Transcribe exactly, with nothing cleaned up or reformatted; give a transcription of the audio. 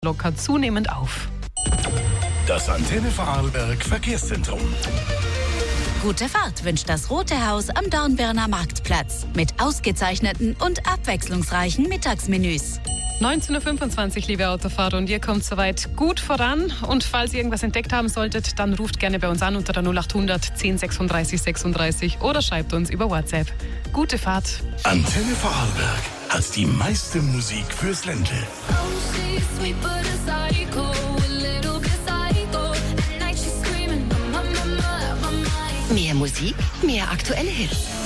lockert zunehmend auf. Das Antenne Vorarlberg Verkehrszentrum. Gute Fahrt wünscht das Rote Haus am Dornbirner Marktplatz mit ausgezeichneten und abwechslungsreichen Mittagsmenüs. neunzehn Uhr fünfundzwanzig, liebe Autofahrer, und ihr kommt soweit gut voran. Und falls ihr irgendwas entdeckt haben solltet, dann ruft gerne bei uns an unter der null acht hundert zehn sechsunddreißig sechsunddreißig oder schreibt uns über WhatsApp. Gute Fahrt. Antenne Vorarlberg hat die meiste Musik fürs Ländle. Mehr Musik, mehr aktuelle Hits.